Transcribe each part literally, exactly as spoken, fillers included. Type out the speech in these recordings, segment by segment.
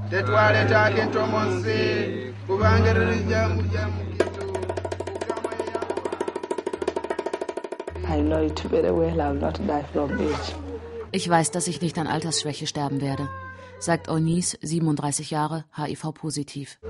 I know it very well, I will not die from age. Ich weiß, dass ich nicht an Altersschwäche sterben werde, sagt Eunice, siebenunddreißig Jahre, H I V-positiv.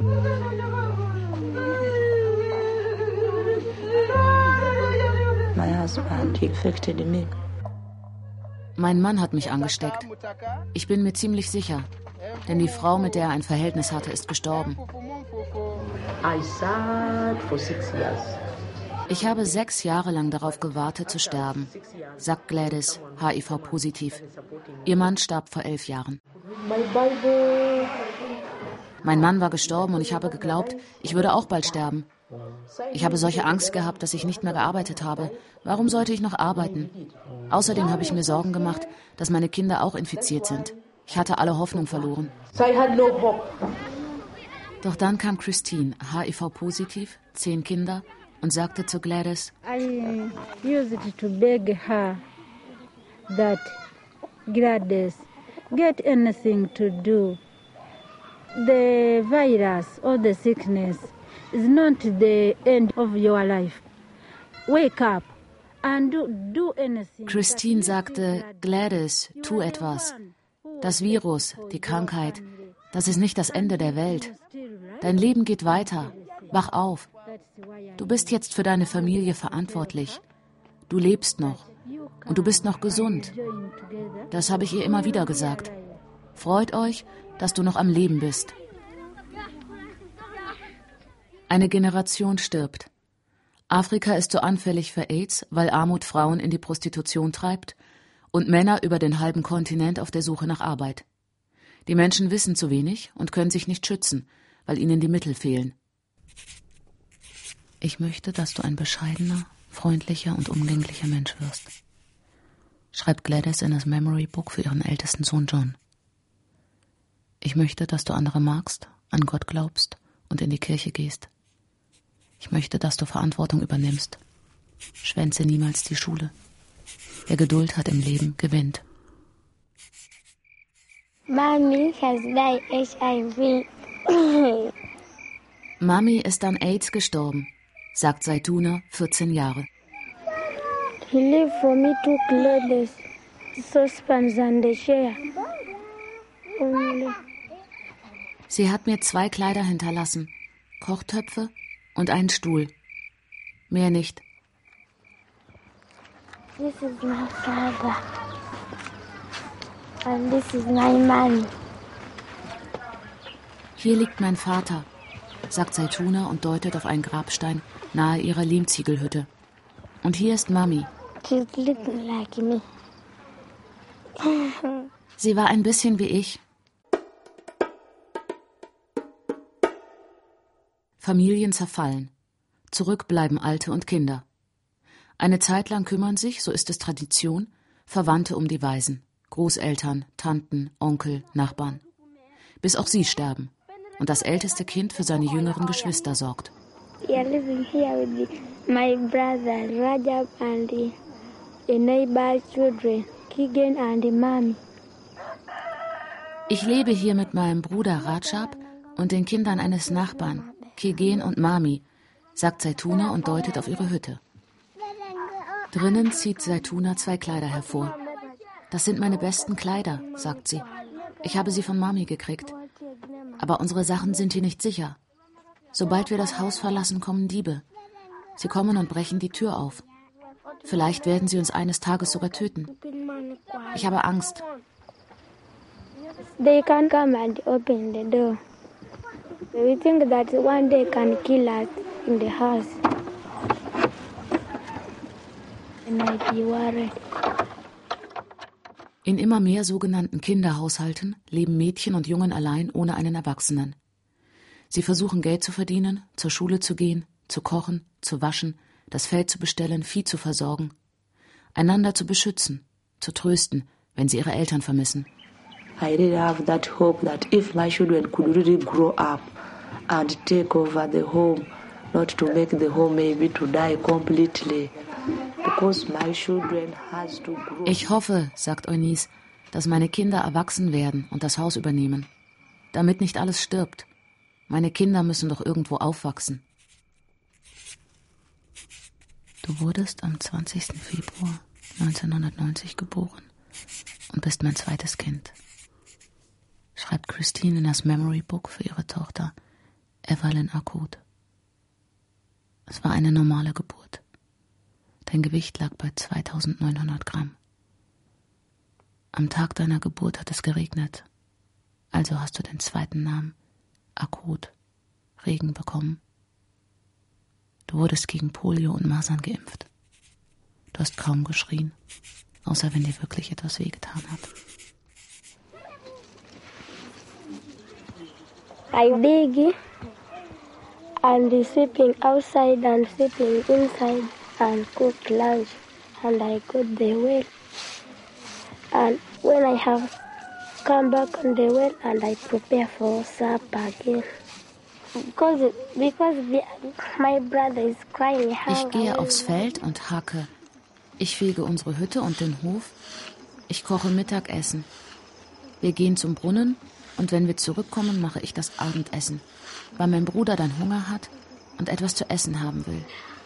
My husband infected me. Mein Mann hat mich angesteckt. Ich bin mir ziemlich sicher, denn die Frau, mit der er ein Verhältnis hatte, ist gestorben. I sat for six years. Ich habe sechs Jahre lang darauf gewartet zu sterben, sagt Gladys, H I V-positiv. Ihr Mann starb vor elf Jahren. Mein Mann war gestorben und ich habe geglaubt, ich würde auch bald sterben. Ich habe solche Angst gehabt, dass ich nicht mehr gearbeitet habe. Warum sollte ich noch arbeiten? Außerdem habe ich mir Sorgen gemacht, dass meine Kinder auch infiziert sind. Ich hatte alle Hoffnung verloren. Doch dann kam Christine, H I V-positiv, zehn Kinder, und sagte zu Gladys, I used to beg her that Gladys, get anything to do. The virus or the sickness is not the end of your life. Wake up and do, do anything. Christine sagte, Gladys, tu etwas. Das Virus, die Krankheit, das ist nicht das Ende der Welt. Dein Leben geht weiter. Wach auf. Du bist jetzt für deine Familie verantwortlich. Du lebst noch und du bist noch gesund. Das habe ich ihr immer wieder gesagt. Freut euch, dass du noch am Leben bist. Eine Generation stirbt. Afrika ist so anfällig für AIDS, weil Armut Frauen in die Prostitution treibt und Männer über den halben Kontinent auf der Suche nach Arbeit. Die Menschen wissen zu wenig und können sich nicht schützen, weil ihnen die Mittel fehlen. Ich möchte, dass du ein bescheidener, freundlicher und umgänglicher Mensch wirst, schreibt Gladys in das Memory Book für ihren ältesten Sohn John. Ich möchte, dass du andere magst, an Gott glaubst und in die Kirche gehst. Ich möchte, dass du Verantwortung übernimmst. Schwänze niemals die Schule. Wer Geduld hat im Leben, gewinnt. Mami has died H I V. Mami ist an AIDS gestorben, sagt Zaituna, vierzehn Jahre. He left for me two clothes, saucepans and a chair. Only. Sie hat mir zwei Kleider hinterlassen, Kochtöpfe und einen Stuhl. Mehr nicht. This is my father. And this is my mommy. Hier liegt mein Vater, sagt Zaituna und deutet auf einen Grabstein nahe ihrer Lehmziegelhütte. Und hier ist Mami. She's looking like me. Sie war ein bisschen wie ich. Familien zerfallen. Zurück bleiben Alte und Kinder. Eine Zeit lang kümmern sich, so ist es Tradition, Verwandte um die Waisen. Großeltern, Tanten, Onkel, Nachbarn. Bis auch sie sterben und das älteste Kind für seine jüngeren Geschwister sorgt. We are living here with my brother Rajab and a neighbor's children, Kigen and Mami. Ich lebe hier mit meinem Bruder Rajab und den Kindern eines Nachbarn, Kigen und Mami, sagt Zaituna und deutet auf ihre Hütte. Drinnen zieht Zaituna zwei Kleider hervor. Das sind meine besten Kleider, sagt sie. Ich habe sie von Mami gekriegt. Aber unsere Sachen sind hier nicht sicher. Sobald wir das Haus verlassen, kommen Diebe. Sie kommen und brechen die Tür auf. Vielleicht werden sie uns eines Tages sogar töten. Ich habe Angst. They can come and open the door. We think that one day can kill us in the house. And I'd be worried. In immer mehr sogenannten Kinderhaushalten leben Mädchen und Jungen allein ohne einen Erwachsenen. Sie versuchen Geld zu verdienen, zur Schule zu gehen, zu kochen, zu waschen, das Feld zu bestellen, Vieh zu versorgen, einander zu beschützen, zu trösten, wenn sie ihre Eltern vermissen. I really have that hope that if my children could really grow up and take over the home, not to make the home maybe to die completely, because my children has to grow. Ich hoffe, sagt Eunice, dass meine Kinder erwachsen werden und das Haus übernehmen. damit nicht alles stirbt. Meine Kinder müssen doch irgendwo aufwachsen. Du wurdest am zwanzigsten Februar neunzehnhundertneunzig geboren und bist mein zweites Kind, schreibt Christine in das Memory Book für ihre Tochter Evelyn Akut. Es war eine normale Geburt. Dein Gewicht lag bei zweitausendneunhundert Gramm. Am Tag deiner Geburt hat es geregnet, also hast du den zweiten Namen Akut, Regen, bekommen. Du wurdest gegen Polio und Masern geimpft. Du hast kaum geschrien, außer wenn dir wirklich etwas wehgetan hat. I dig and sleeping outside and sleeping inside and cooked lunch and I got the well. And when I have come back on the well and I prepare for supper again. Because, because the, my brother is crying. Ich gehe aufs Feld und hacke. Ich fege unsere Hütte und den Hof. Ich koche Mittagessen. Wir gehen zum Brunnen und wenn wir zurückkommen, mache ich das Abendessen, weil mein Bruder dann Hunger hat und etwas zu essen haben will.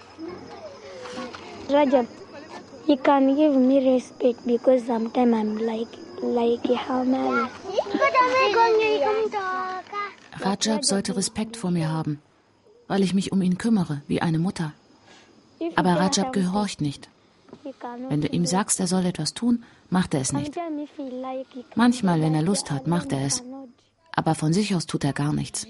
Rajab, you can give me respect because sometimes I'm like, like how many. Rajab sollte Respekt vor mir haben, weil ich mich um ihn kümmere, wie eine Mutter. Aber Rajab gehorcht nicht. Wenn du ihm sagst, er soll etwas tun, macht er es nicht. Manchmal, wenn er Lust hat, macht er es. Aber von sich aus tut er gar nichts.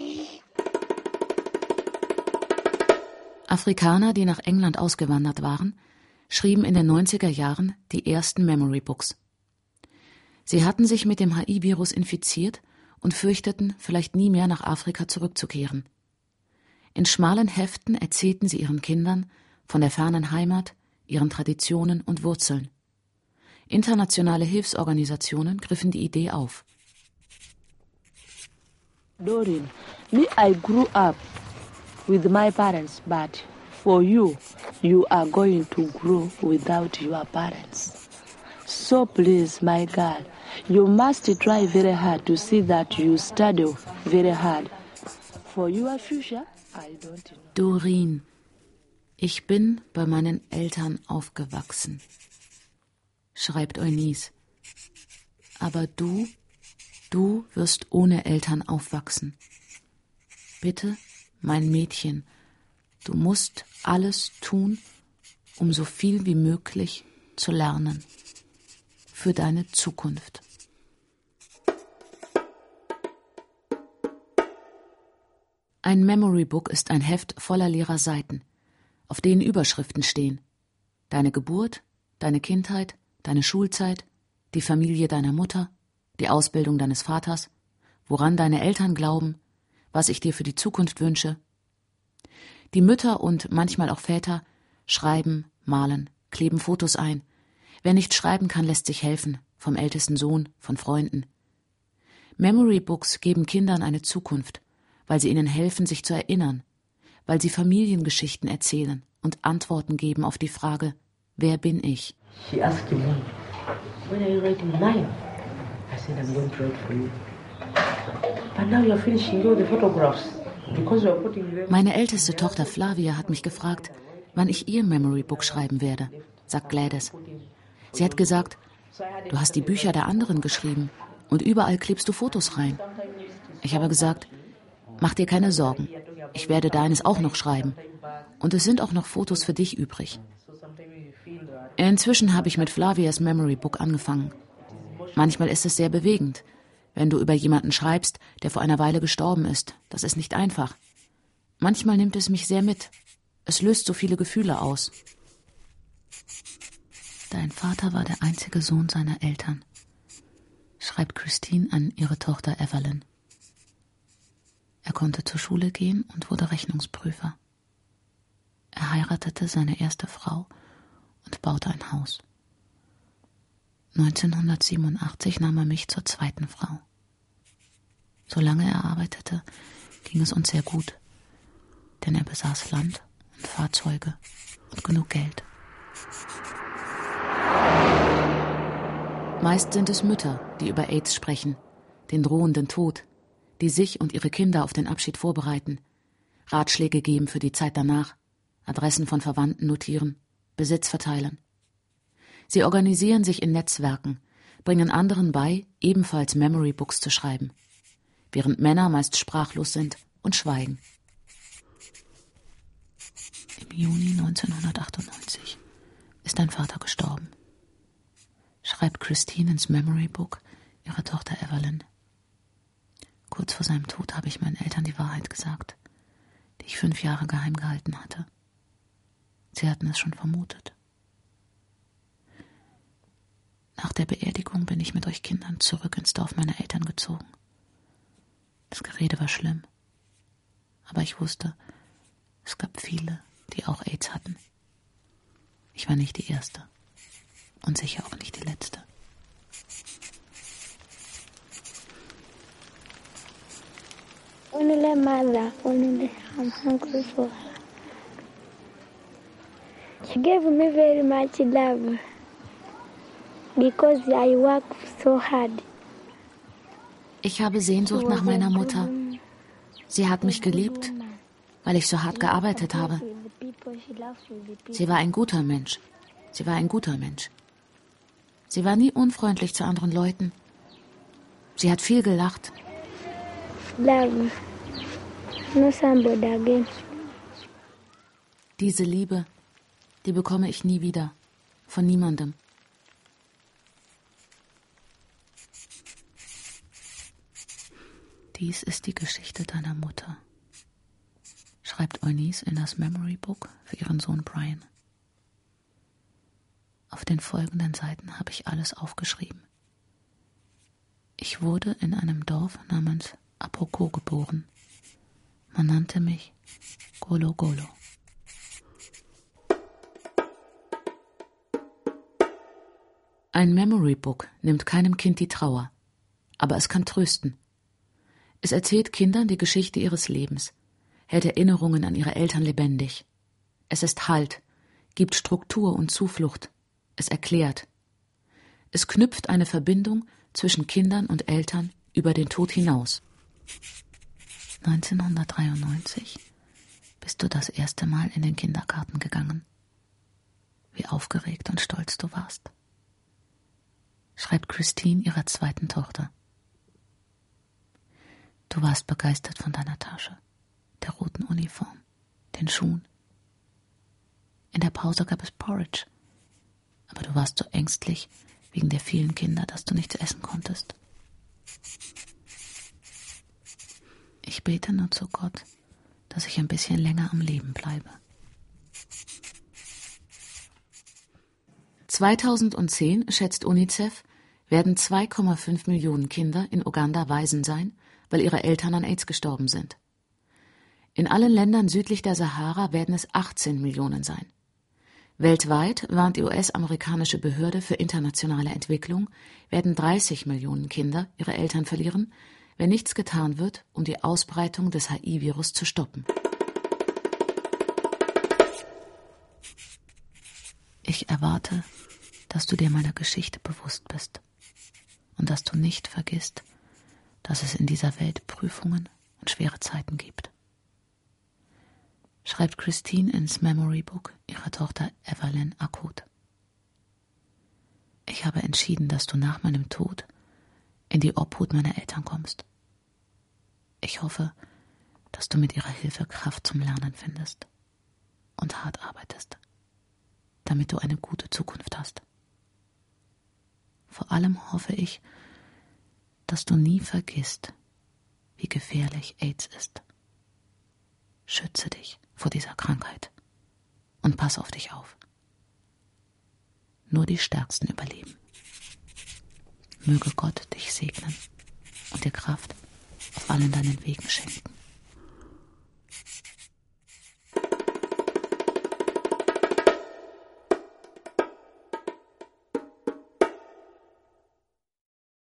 Afrikaner, die nach England ausgewandert waren, schrieben in den neunziger Jahren die ersten Memory Books. Sie hatten sich mit dem H I-Virus infiziert und fürchteten, vielleicht nie mehr nach Afrika zurückzukehren. In schmalen Heften erzählten sie ihren Kindern von der fernen Heimat, ihren Traditionen und Wurzeln. Internationale Hilfsorganisationen griffen die Idee auf. Doreen, me, I grew up with my parents, but for you, you are going to grow without your parents. So please, my girl, you must try very hard to see that you study very hard. For your future, I don't know. Doreen, ich bin bei meinen Eltern aufgewachsen, schreibt Eunice. Aber du, du wirst ohne Eltern aufwachsen. Bitte, mein Mädchen, du musst alles tun, um so viel wie möglich zu lernen. Für deine Zukunft. Ein Memory Book ist ein Heft voller leerer Seiten, auf denen Überschriften stehen. Deine Geburt, deine Kindheit, deine Schulzeit, die Familie deiner Mutter, die Ausbildung deines Vaters, woran deine Eltern glauben, was ich dir für die Zukunft wünsche. Die Mütter und manchmal auch Väter schreiben, malen, kleben Fotos ein. Wer nicht schreiben kann, lässt sich helfen, vom ältesten Sohn, von Freunden. Memory Books geben Kindern eine Zukunft, weil sie ihnen helfen, sich zu erinnern, weil sie Familiengeschichten erzählen und Antworten geben auf die Frage, wer bin ich? She asked me, when are you writing mine? I said, I'm going to write for you. But now you're finishing all the photographs. Because you're putting them... Meine älteste Tochter Flavia hat mich gefragt, wann ich ihr Memory Book schreiben werde, sagt Gladys. Sie hat gesagt, du hast die Bücher der anderen geschrieben und überall klebst du Fotos rein. Ich habe gesagt, mach dir keine Sorgen, ich werde deines auch noch schreiben. Und es sind auch noch Fotos für dich übrig. Inzwischen habe ich mit Flavias Memory Book angefangen. Manchmal ist es sehr bewegend, wenn du über jemanden schreibst, der vor einer Weile gestorben ist. Das ist nicht einfach. Manchmal nimmt es mich sehr mit. Es löst so viele Gefühle aus. Dein Vater war der einzige Sohn seiner Eltern, schreibt Christine an ihre Tochter Evelyn. Er konnte zur Schule gehen und wurde Rechnungsprüfer. Er heiratete seine erste Frau und baute ein Haus. neunzehnhundertsiebenundachtzig nahm er mich zur zweiten Frau. Solange er arbeitete, ging es uns sehr gut, denn er besaß Land und Fahrzeuge und genug Geld. Meist sind es Mütter, die über AIDS sprechen, den drohenden Tod, die sich und ihre Kinder auf den Abschied vorbereiten, Ratschläge geben für die Zeit danach, Adressen von Verwandten notieren, Besitz verteilen. Sie organisieren sich in Netzwerken, bringen anderen bei, ebenfalls Memory Books zu schreiben, während Männer meist sprachlos sind und schweigen. Im Juni neunzehnhundertachtundneunzig ist dein Vater gestorben, schreibt Christine ins Memory Book ihrer Tochter Evelyn. Kurz vor seinem Tod habe ich meinen Eltern die Wahrheit gesagt, die ich fünf Jahre geheim gehalten hatte. Sie hatten es schon vermutet. Nach der Beerdigung bin ich mit euch Kindern zurück ins Dorf meiner Eltern gezogen. Das Gerede war schlimm, aber ich wusste, es gab viele, die auch AIDS hatten. Ich war nicht die Erste und sicher auch nicht die Letzte. Only mother, only I'm hungry for her. She gave me very much love because I work so hard. Ich habe Sehnsucht nach meiner Mutter. Sie hat mich geliebt, weil ich so hart gearbeitet habe. Sie war ein guter Mensch. Sie war ein guter Mensch. Sie war nie unfreundlich zu anderen Leuten. Sie hat viel gelacht. Love. No somebody again. Diese Liebe, die bekomme ich nie wieder. Von niemandem. Dies ist die Geschichte deiner Mutter, schreibt Eunice in das Memory Book für ihren Sohn Brian. Auf den folgenden Seiten habe ich alles aufgeschrieben. Ich wurde in einem Dorf namens Apoko geboren. Man nannte mich Golo Golo. Ein Memory Book nimmt keinem Kind die Trauer, aber es kann trösten. Es erzählt Kindern die Geschichte ihres Lebens, hält Erinnerungen an ihre Eltern lebendig. Es ist Halt, gibt Struktur und Zuflucht. Es erklärt. Es knüpft eine Verbindung zwischen Kindern und Eltern über den Tod hinaus. neunzehnhundertdreiundneunzig bist du das erste Mal in den Kindergarten gegangen. Wie aufgeregt und stolz du warst, schreibt Christine ihrer zweiten Tochter. Du warst begeistert von deiner Tasche, der roten Uniform, den Schuhen. In der Pause gab es Porridge, aber du warst so ängstlich wegen der vielen Kinder, dass du nichts essen konntest. Ich bete nur zu Gott, dass ich ein bisschen länger am Leben bleibe. zweitausendzehn schätzt UNICEF, werden zwei Komma fünf Millionen Kinder in Uganda Waisen sein, weil ihre Eltern an AIDS gestorben sind. In allen Ländern südlich der Sahara werden es achtzehn Millionen sein. Weltweit, warnt die U S-amerikanische Behörde für internationale Entwicklung, werden dreißig Millionen Kinder ihre Eltern verlieren, wenn nichts getan wird, um die Ausbreitung des H I-Virus zu stoppen. Ich erwarte, dass du dir meiner Geschichte bewusst bist und dass du nicht vergisst, dass es in dieser Welt Prüfungen und schwere Zeiten gibt. Schreibt Christine ins Memory Book ihrer Tochter Evelyn Akut. Ich habe entschieden, dass du nach meinem Tod in die Obhut meiner Eltern kommst. Ich hoffe, dass du mit ihrer Hilfe Kraft zum Lernen findest und hart arbeitest, damit du eine gute Zukunft hast. Vor allem hoffe ich, dass du nie vergisst, wie gefährlich AIDS ist. Schütze dich vor dieser Krankheit und pass auf dich auf. Nur die Stärksten überleben. Möge Gott dich segnen und dir Kraft auf allen deinen Wegen schenken.